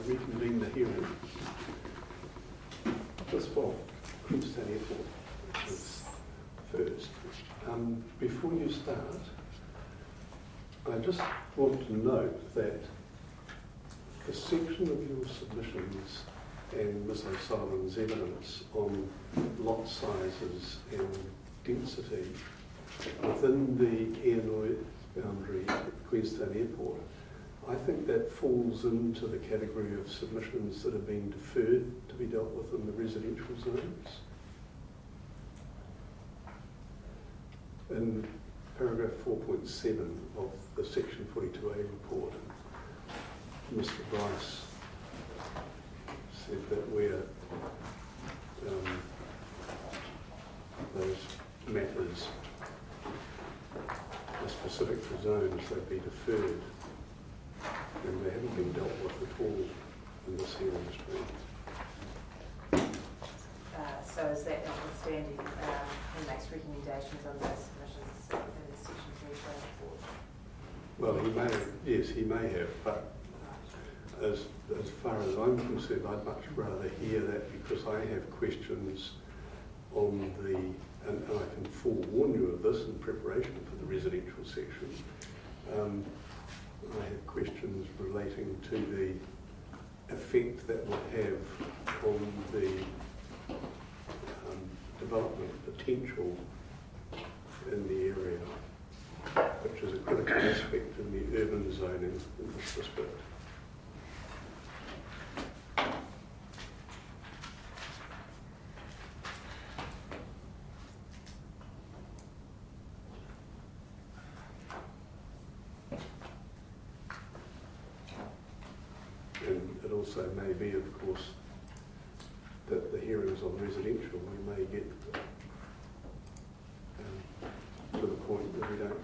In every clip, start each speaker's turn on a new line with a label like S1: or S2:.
S1: reconvene the hearing. Just for Queenstown Airport is first. Before you start, I just want to note that the section of your submissions and Ms O'Sullivan's evidence on lot sizes and density within the air boundary at Queenstown Airport, I think that falls into the category of submissions that have been deferred to be dealt with in the residential zones. In paragraph 4.7 of the section 42A report, Mr Bryce said that where those matters are specific to zones, they'd be deferred, and they haven't been dealt with at all in this hearing stream.
S2: So is that notwithstanding he makes recommendations on those submissions in the section 3 report?
S1: Well, he may have, but as far as I'm concerned, I'd much rather hear that, because I have questions on the, and I can forewarn you of this in preparation for the residential section. I have questions relating to the effect that will have on the development potential in the area, which is a critical aspect in the urban zoning in this district. And it also may be, of course, that the hearings on residential, we may get to the point that we don't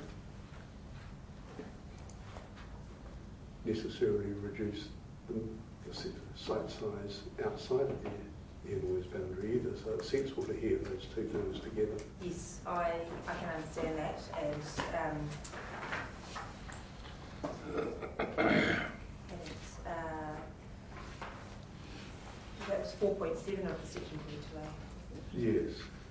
S1: necessarily reduce the site size outside of the air noise boundary either. So it's sensible to hear those two things together.
S2: Yes, I can understand that, that was 4.7 of the section 42A.
S1: Yes.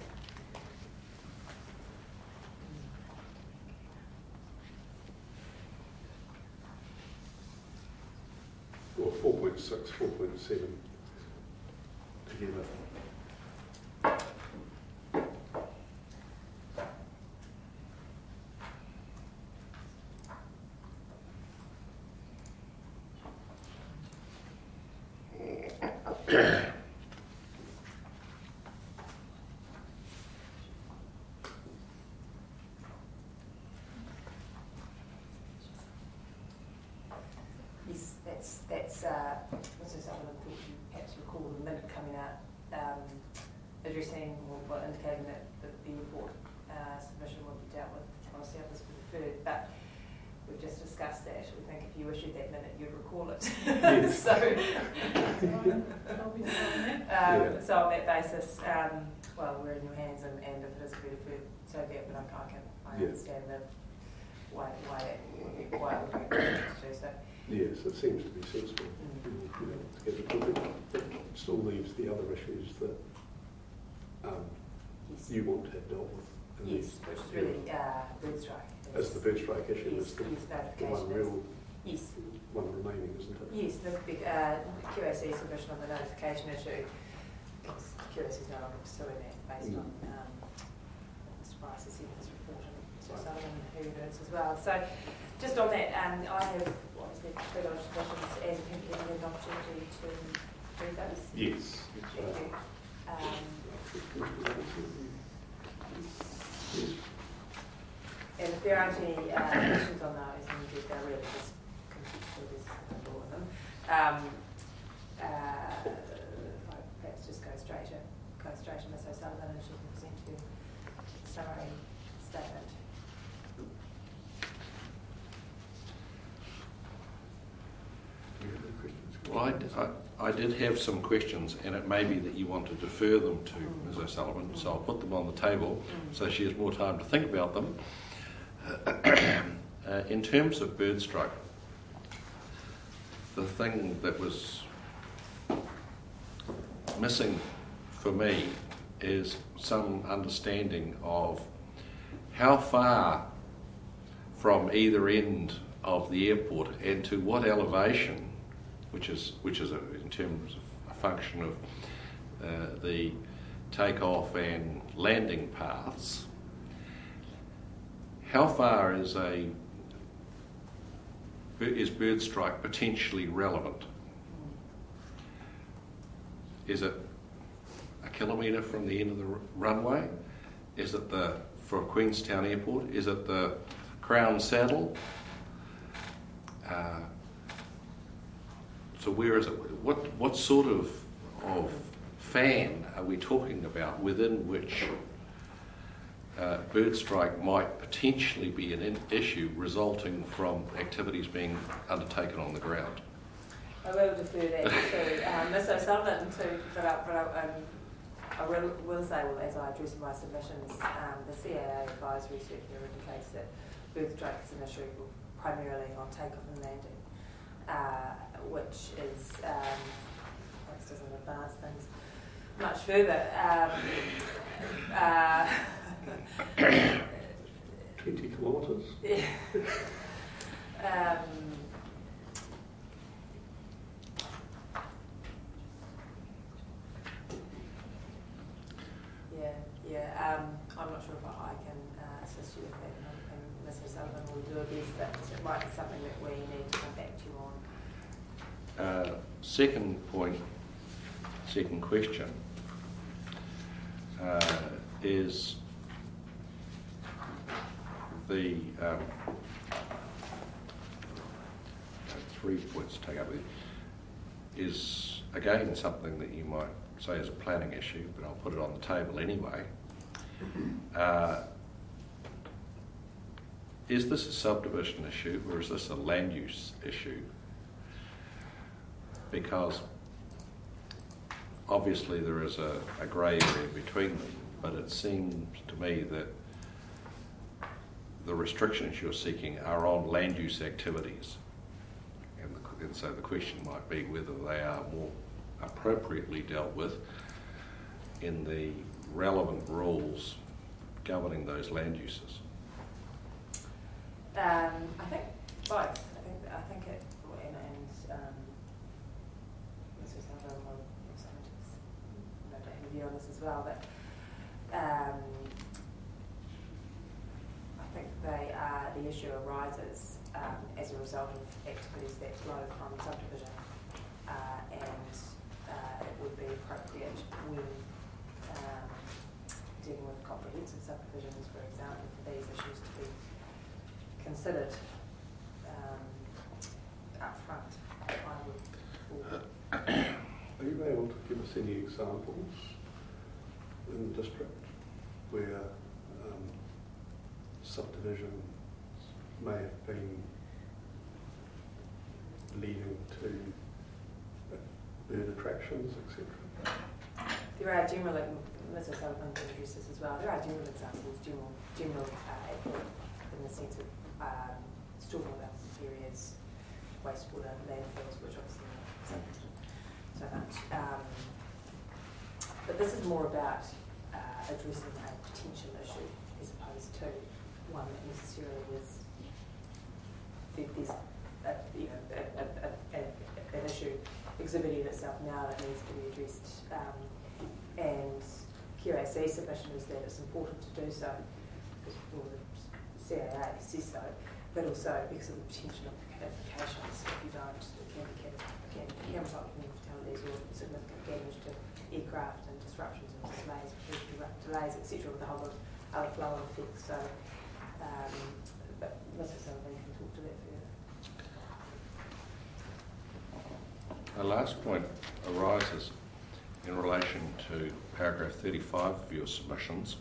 S1: Or 4.6, 4.7 together.
S2: Yes, that's Mr. Sutherland thought you perhaps recall the minute coming out addressing or indicating that the report submission would be dealt with. Honestly, others were deferred, but we've just discussed that. We think if you issued that minute, you'd recall it.
S1: Yes.
S2: So on that basis, well, we're in your hands, and if it is deferred, so be it. But I understand why it would be to do so.
S1: Yes, it seems to be sensible. It still leaves the other issues that
S2: Yes.
S1: you want to have dealt with.
S2: Yes, which is really bird strike.
S1: As the bird strike issue
S2: Yes,
S1: is the
S2: notification
S1: one real
S2: yes.
S1: one remaining, isn't it?
S2: Yes, the big QAC submission on the notification issue. QAC is no longer pursuing that based on Mr. Price has said in his report, and Mr. Sullivan who notes as well. So just on that, I have obviously three large submissions as a people have an opportunity to read those.
S1: Yes.
S2: Thank you. And if there aren't any questions on those, then they're really just there's all of them. Perhaps just go straight to Ms. O'Sullivan, and she can present you a summary statement.
S3: Well, I did have some questions, and it may be that you want to defer them to Ms. O'Sullivan, so I'll put them on the table so she has more time to think about them. In terms of bird strike, the thing that was what's missing for me is some understanding of how far from either end of the airport and to what elevation, which is in terms of a function of the takeoff and landing paths, how far is bird strike potentially relevant? Is it a kilometre from the end of the runway? Is it for Queenstown Airport? Is it the Crown Saddle? So where is it? What sort of fan are we talking about within which bird strike might potentially be an issue resulting from activities being undertaken on the ground?
S2: I will defer that to Ms O'Sullivan but I will say, well, as I address my submissions, the CAA advisory circular indicates that bird strike is an issue primarily on takeoff and landing, which is, this doesn't advance things much further.
S1: 20 kilometres?
S2: Yeah. I'm not sure if I can assist you with that, and Ms O'Sullivan will do her best, but it might be something that we need to come back to you on.
S3: Second point, second question is the 3 points to take up with is again something that you might say is a planning issue, but I'll put it on the table anyway. Is this a subdivision issue or is this a land use issue? Because obviously there is a grey area between them, but it seems to me that the restrictions you're seeking are on land use activities. And so the question might be whether they are more appropriately dealt with in the relevant rules governing those land uses.
S2: I think both. I think it, and Mr. Sandra will no doubt have a view on this as well, but I think the issue arises as a result of activities that flow from subdivision, and it would be appropriate when dealing with comprehensive subdivisions, for example, for these issues to be considered up front.
S1: Are you able to give us any examples in the district where subdivisions may have been leading to bird attractions, etc.?
S2: There are general, Ms O'Sullivan introduces as well, there are general examples, general in the sense of stormwater areas, wastewater, landfills, which obviously are so much. But this is more about addressing a potential issue as opposed to one that necessarily is an issue exhibiting itself now that needs to be addressed. And QAC submission is that it's important to do so because the CAA says so, but also because of the potential implications. If you don't, it can result in fatalities or significant damage to aircraft and disruptions and delays, etc., with a whole lot of other flow-on effects. So, but Mr. Sullivan can talk to that further.
S3: The last point arises in relation to paragraph 35 of your submissions.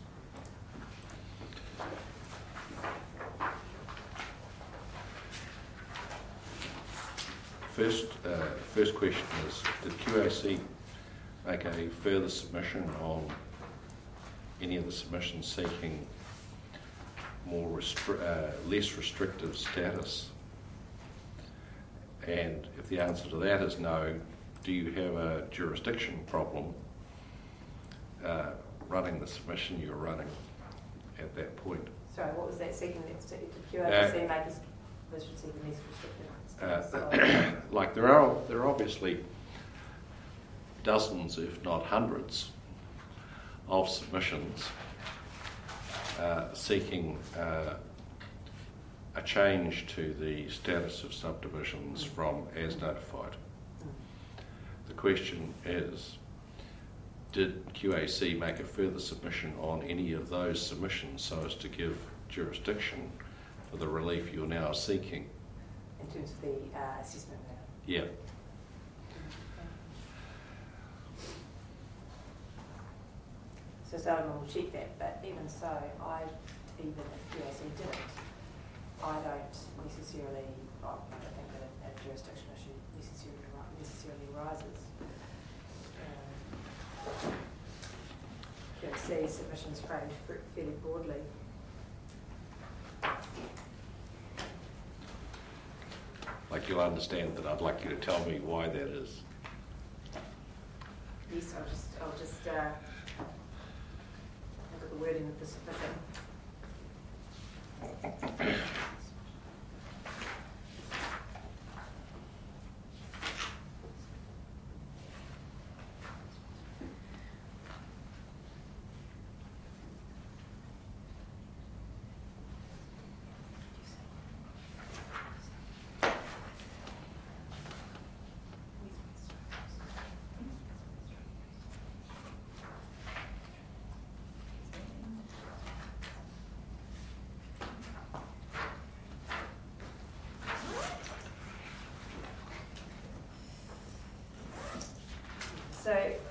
S3: First question is, did QAC make a further submission on any of the submissions seeking more less restrictive status? And if the answer to that is no, do you have a jurisdiction problem running the submission you were running at that point.
S2: Sorry, what was that second? Did QAC make us vision seeking less restricted?
S3: Like there are obviously dozens, if not hundreds, of submissions seeking a change to the status of subdivisions from as notified. The question is, did QAC make a further submission on any of those submissions so as to give jurisdiction for the relief you're now seeking?
S2: In terms of the assessment now?
S3: Yeah.
S2: So Solomon will check that, but even so, even if QAC didn't, I don't necessarily, I don't think that a jurisdiction issue necessarily arises. QAC submissions framed fairly broadly.
S3: Like you'll understand that I'd like you to tell me why that is.
S2: Yes, I'll just look at the wording of the submission. So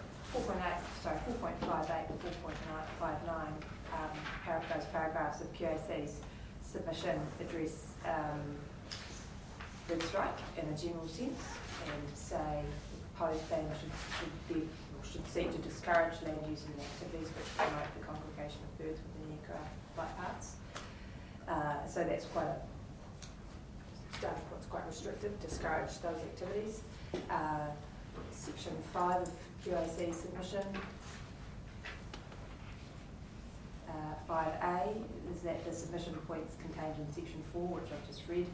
S2: 4.58 and 4.59, those paragraphs of QAC's submission address bird strike in a general sense and say the proposed plan should seek to discourage land use and activities which promote the congregation of birds within aircraft flight paths. So that's it's quite restrictive, discourage those activities. Section 5 of QAC submission, 5A, is that the submission points contained in section 4, which I've just read,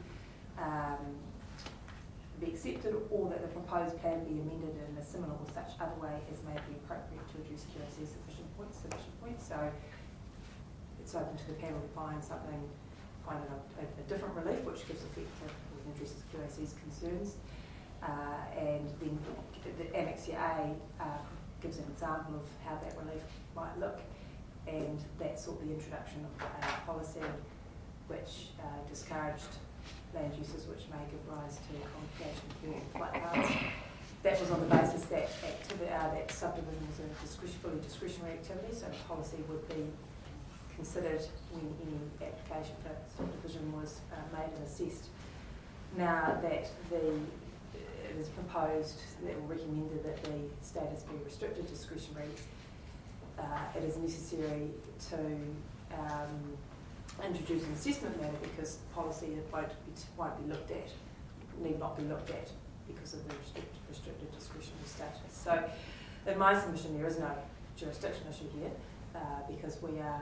S2: be accepted, or that the proposed plan be amended in a similar or such other way as may be appropriate to address QAC's submission points. So it's open to the panel to find a different relief which gives effect to and addresses QAC's concerns. And then the Annexure A gives an example of how that relief might look, and that sought the introduction of a policy which discouraged land uses which may give rise to congregation of bird flight paths. That was on the basis that that subdivision was a fully discretionary activity, so the policy would be considered when any application for subdivision was made and assessed. Now that it is proposed or recommended that the status be restricted discretionary, it is necessary to introduce an assessment matter because policy won't be looked at, need not be looked at because of the restricted discretionary status. So in my submission there is no jurisdiction issue here because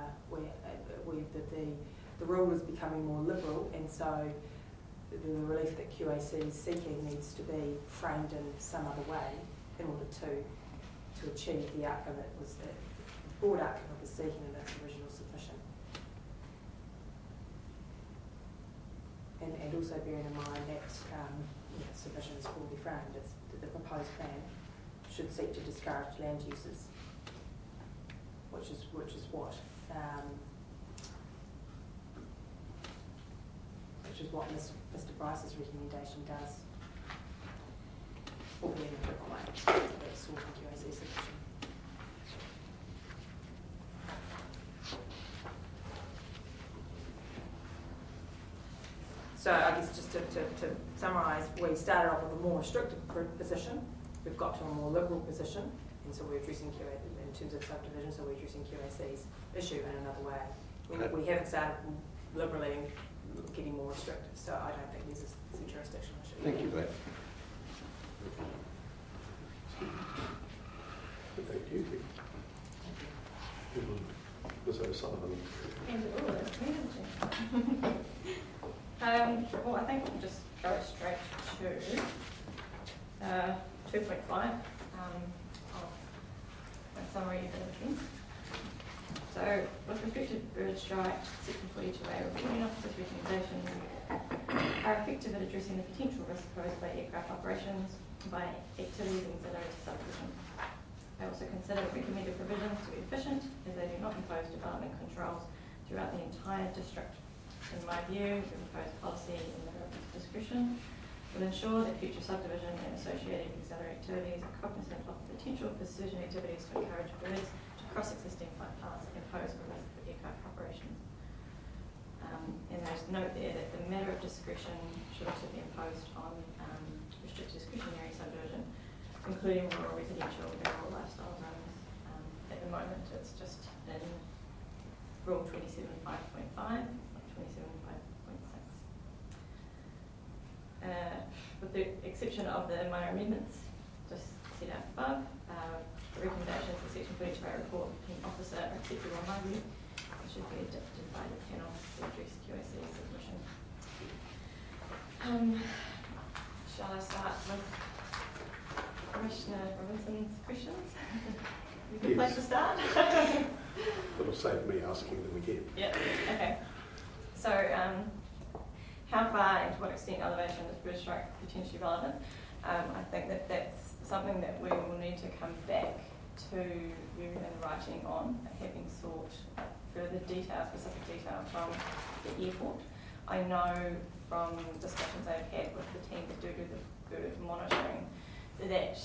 S2: the rule is becoming more liberal, and so the relief that QAC is seeking needs to be framed in some other way in order to achieve the outcome that was the broad outcome it was seeking in its original submission. And also bearing in mind that submission is broadly framed, that the proposed plan should seek to discourage land uses, which is what Mr. Bryce's recommendation does, albeit in a different way. That's all from QAC submission. So I guess just to summarise, we started off with a more restrictive position, we've got to a more liberal position, and so we're addressing QAC in terms of subdivision, so we're addressing QAC's issue in another way. We haven't started liberally and getting more restrictive, so I don't think there's a jurisdictional issue.
S3: Thank you for that.
S1: Thank you.
S4: Well, I think we'll just go straight to 2.5 of my summary of the. So, with respect to bird strike, Section 42A, reporting officers' recommendations are effective at addressing the potential risk posed by aircraft operations by activities ancillary to subdivision. They also consider the recommended provisions to be efficient as they do not impose development controls throughout the entire district. In my view, the proposed policy in the discretion will ensure that future subdivision and associated auxiliary activities are cognizant of the potential for certain activities to encourage birds to cross existing flight paths and pose a risk for aircraft operations. And there's note there that the matter of discretion should also be imposed on restricted discretionary subdivision, including rural residential and rural lifestyle zones. At the moment, it's just in Rule 27.5.5, 27.5.6. With the exception of the minor amendments just set out above, the recommendations for Section 42A report being officer are acceptable in my view and should be adopted by the panel to address QAC submission. Shall I start with Commissioner Robinson's questions? A good place to start?
S1: It'll save me asking them again.
S4: Yeah, okay. So, how far and to what extent elevation is bird strike potentially relevant? I think that that's something that we will need to come back to you in writing on, having sought further detail, specific detail from the airport. I know from discussions I've had with the team that do the bird monitoring that,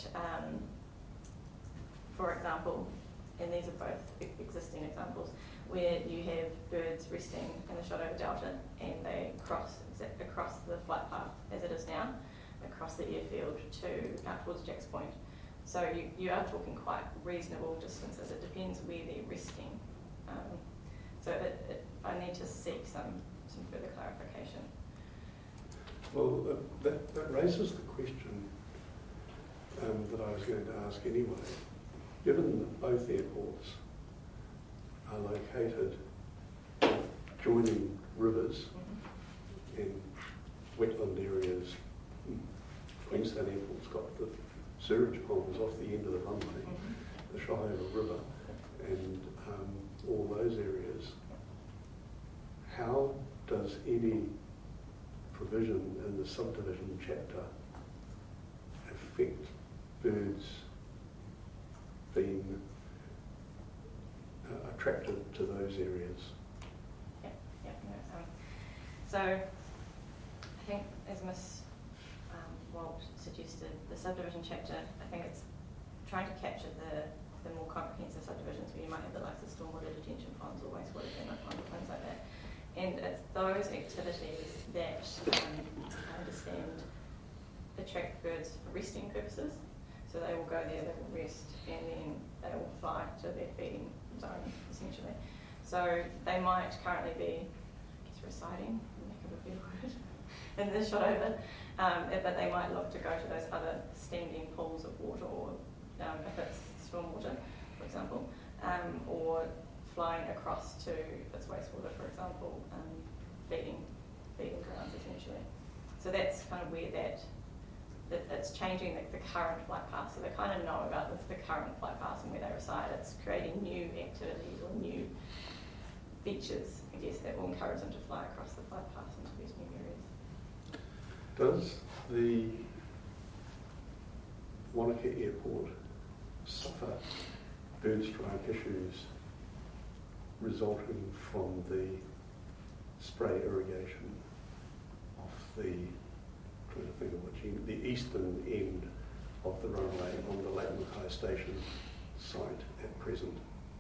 S4: for example, and these are both existing examples, where you have birds resting in the Shotover Delta and they cross across the flight path as it is now, across the airfield to out towards Jack's Point. So you are talking quite reasonable distances. It depends where they're resting. So I need to seek some further clarification.
S1: Well, that raises the question that I was going to ask anyway. Given that both airports are located joining rivers in wetland areas, Queenstown Airport's got the sewage ponds off the end of the runway, the Shotover River, and all those areas. How does any provision in the subdivision chapter affect birds being attracted to those areas?
S4: So I think, as Ms. Walt suggested, the subdivision chapter, I think it's trying to capture the more comprehensive subdivisions where you might have the likes of stormwater detention ponds or wastewater treatment ponds or things like that. And it's those activities that I understand attract birds for resting purposes. So they will go there, they will rest, and then they will fly to their feeding zone, essentially. So they might currently be, I guess, residing, lack of a better word, in the Shotover, but they might look to go to those other standing pools of water, or if it's stormwater, for example, or flying across to, if it's wastewater, for example, feeding grounds, essentially. So that's kind of where that it's changing the current flight path, so they kind of know about the current flight paths and where they reside. It's creating new activities or new features, I guess, that will encourage them to fly across the flight paths into these new areas.
S1: Does the Wanaka Airport suffer bird strike issues resulting from the spray irrigation of the, trying to think of which end, the eastern end of the runway on the Lake Mackay Station site at present?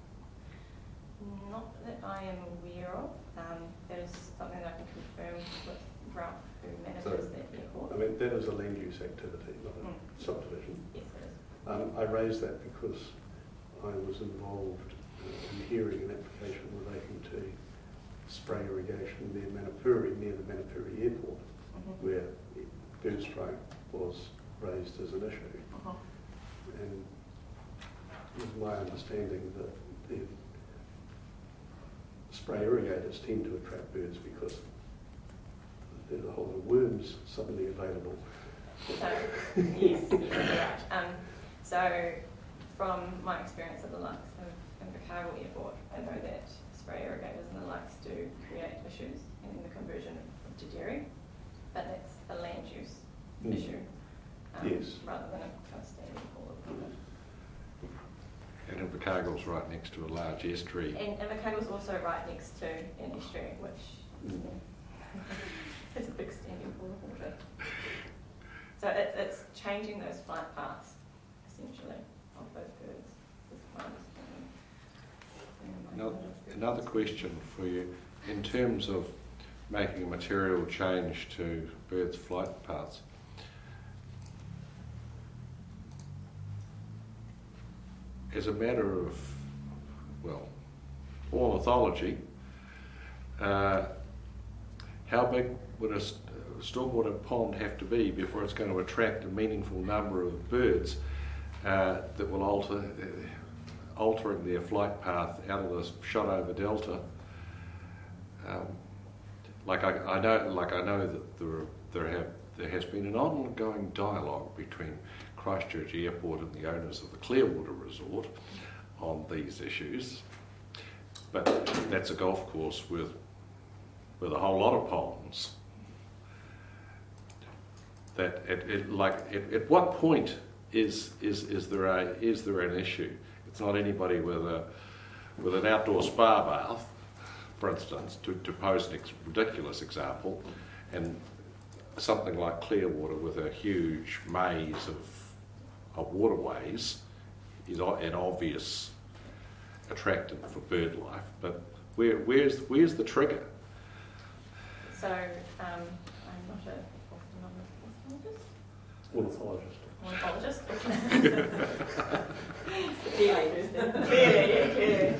S4: Not that I am aware of. That is something that I can confirm with Ralph, who manages that airport.
S1: I mean, that is a land use activity, not a subdivision.
S4: Yes, it is.
S1: I raised that because I was involved in hearing an application relating to spray irrigation near Manapuri, near the Manapuri Airport, where bird strike was raised as an issue. And it was my understanding that the spray irrigators tend to attract birds because there's a whole lot of worms suddenly available.
S4: So, yes, you're right. So, from my experience at the likes of Invercargill Airport, I know that spray irrigators and the likes do create issues in the conversion to dairy, but that's a land use issue
S1: Yes.
S4: rather than a kind of standing pool of water.
S3: And Invercargill's right next to a large estuary.
S4: And Invercargill's also right next to an estuary, which is a big standing pool of water. So it's changing those flight paths, essentially, of those birds. Is my understanding.
S3: Another question for you, in terms of making a material change to birds' flight paths, as a matter of, well, ornithology, how big would a stormwater pond have to be before it's going to attract a meaningful number of birds that will altering their flight path out of the Shotover Delta? I know that there has been an ongoing dialogue between Christchurch Airport and the owners of the Clearwater Resort on these issues, but that's a golf course with a whole lot of ponds. That at what point is there an issue? It's not anybody with an outdoor spa bath, for instance, to pose a ridiculous example, and something like Clearwater with a huge maze of waterways is an obvious attractant for bird life. But where's the trigger?
S4: So I'm not an ornithologist. Clearly.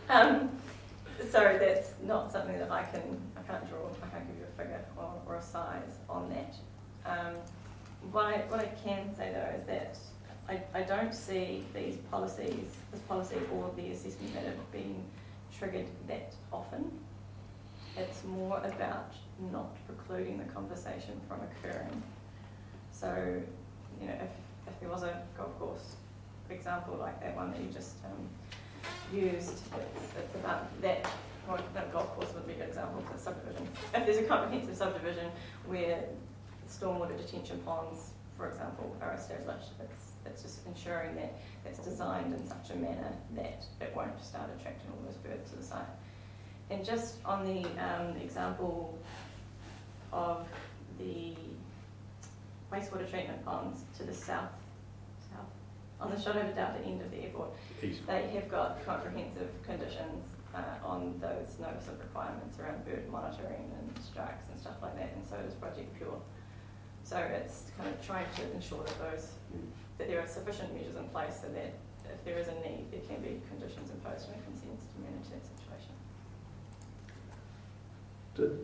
S4: So that's not something that I can't give you a figure or a size on that. What I can say though is that I don't see this policy or the assessment that have been triggered that often. It's more about not precluding the conversation from occurring. So, if there was a golf course example like that one that you just used, it's about that. Well, no, golf course would be a good example for subdivision. If there's a comprehensive subdivision where stormwater detention ponds, for example, are established, it's just ensuring that it's designed in such a manner that it won't start attracting all those birds to the site. And just on the example of the wastewater treatment ponds to the south, on the Shotover Delta end of the airport, they have got comprehensive conditions on those notice of requirements around bird monitoring and strikes and stuff like that, and so does Project Pure. So it's kind of trying to ensure that there are sufficient measures in place so that if there is a need, there can be conditions imposed and consents to manage that situation.
S1: Did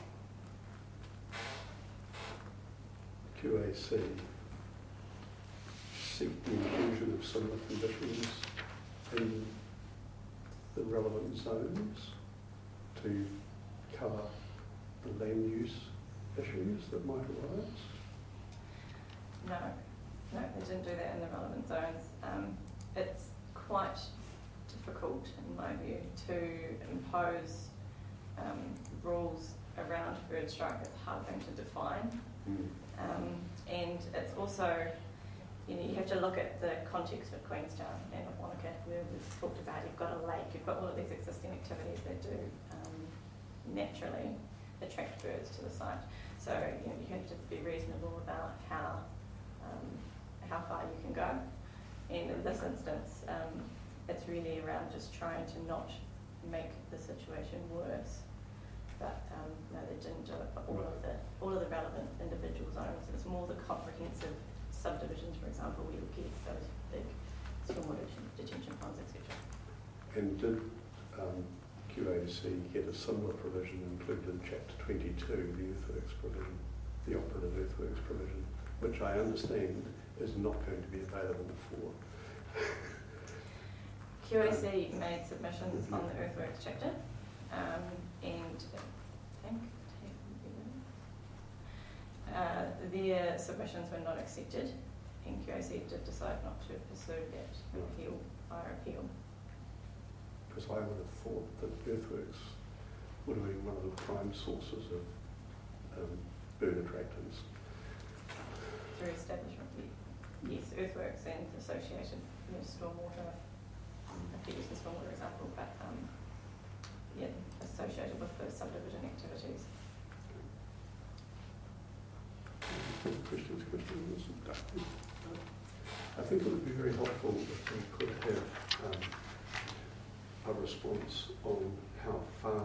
S1: QAC seek the inclusion of similar conditions in the relevant zones to cover the land use issues that might arise?
S4: No, they didn't do that in the relevant zones. It's quite difficult, in my view, to impose rules around bird strike. It's a hard thing to define. And it's also, you have to look at the context of Queenstown and of Wanaka, where we've talked about you've got a lake, you've got all of these existing activities that do naturally attract birds to the site. So you have to be reasonable about how far you can go. And in this instance, it's really around just trying to not make the situation worse. But no, they didn't do it for all of the relevant individual zones. It's more the comprehensive subdivisions, for example, where you get those big stormwater detention ponds, etc.
S1: And did QAC get a similar provision included in Chapter 22, the earthworks provision, the operative earthworks provision, which I understand is not going to be available for?
S4: QAC made submissions on the earthworks chapter, and I think their submissions were not accepted, and QAC did decide not to pursue that appeal via appeal.
S1: Because I would have thought that earthworks would have been one of the prime sources of burn attractants.
S4: Through establishment, yes, earthworks and associated with stormwater, I use the stormwater example, but yeah, associated with the subdivision activities.
S1: Questions? I think it would be very helpful if we could have a response on how far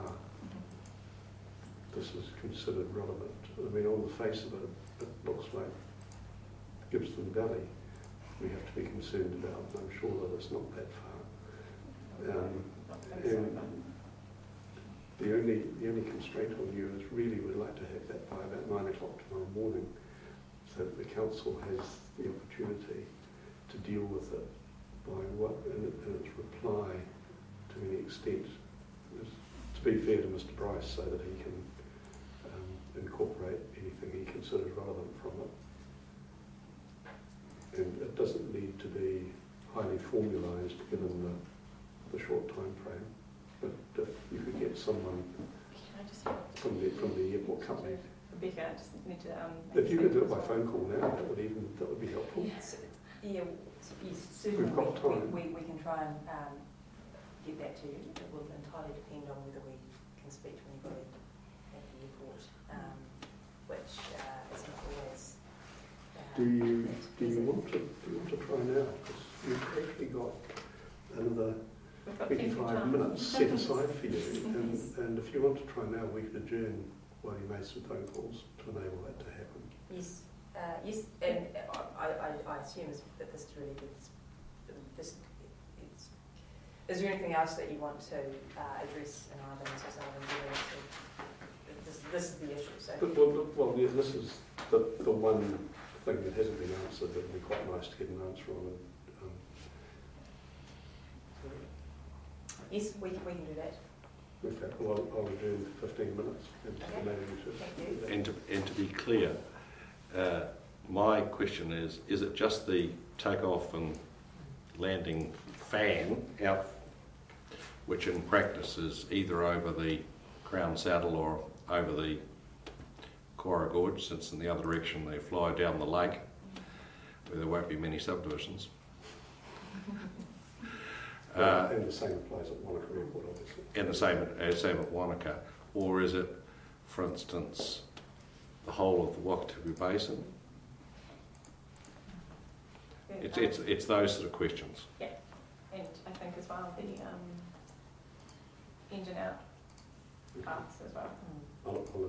S1: this is considered relevant. I mean, on the face of it, it looks like Gippsland Valley we have to be concerned about, and I'm sure that it's not that far. And the only constraint on you is really we'd like to have that by about 9 o'clock tomorrow morning, so that the council has the opportunity to deal with it by what in its reply to any extent. To be fair to Mr. Bryce, so that he can incorporate anything he considers relevant from it. And it doesn't need to be highly formalised given the short time frame. But if you could get someone from the airport company.
S4: Rebecca, I just need to.
S1: If you could do it by phone call now, that would be helpful.
S2: Yes, certainly.
S1: We've got time.
S2: We can try and get that to you. It will entirely depend on whether we can speak to anybody at the airport, which is not always.
S1: Do you want to try now? Because we've actually got another 25 minutes set aside for you, and if you want to try now, we could adjourn while you make some phone calls to enable that to happen.
S2: Yes, yes, and I assume that this is really good. Is there anything else that you want to address in either Mrs. Sullivan? This is the issue. So.
S1: Well, yeah, this is the one thing that hasn't been answered that would be quite nice to get an answer on.
S2: Yes, we can do that.
S1: Okay, well, I'll adjourn 15 minutes.
S2: Thank you.
S3: And to be clear, my question is it just the takeoff and landing fan out, which in practice is either over the Crown Saddle or over the Cora Gorge, since in the other direction they fly down the lake, where there won't be many subdivisions?
S1: And the same applies at Wanaka Airport, obviously.
S3: And the same at Wanaka. Or is it, for instance, the whole of the Wakatipu Basin? It's those sort of questions.
S4: Yeah, and I think as well the engine out parts as well.
S1: I'll